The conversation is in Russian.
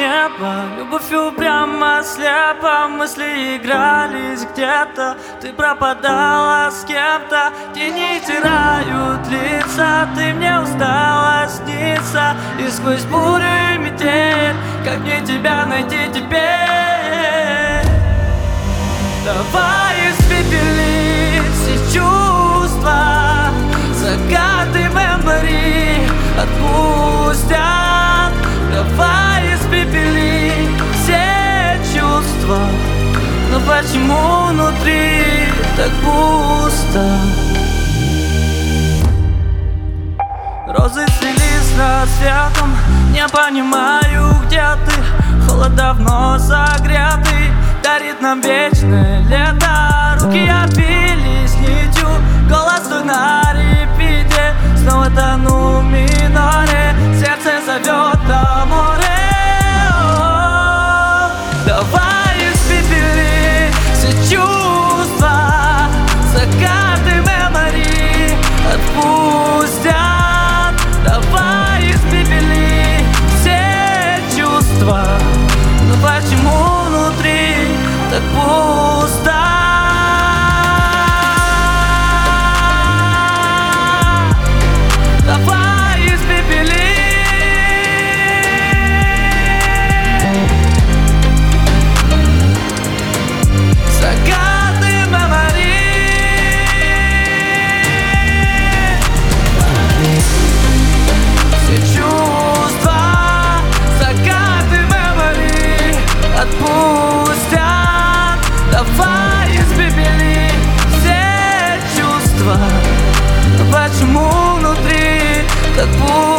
небо. Любовью прямо слепо, мысли игрались где-то. Ты пропадала с кем-то, тени стирают лица. Ты мне устала сниться, и сквозь бурю и метель, как мне тебя найти теперь? Давай испепелить все чувства, закаты мемори отпустят. Давай испепелить все чувства, но почему внутри так пусто? Розы слились с рассветом, не понимаю, где ты. Холод давно согретый дарит нам вечное лето. Руки обвились нитью, голос твой на репите. Снова тону в миноре, сердце зовет до моря. Давай испепели все чувства, закаты мемори отпустят. Давай испепели все чувства, но почему внутри так пусто? Давай испепели закаты мемори. Все чувства, закаты мемори отпустят. Давай испепели все чувства, но почему внутри так пусто?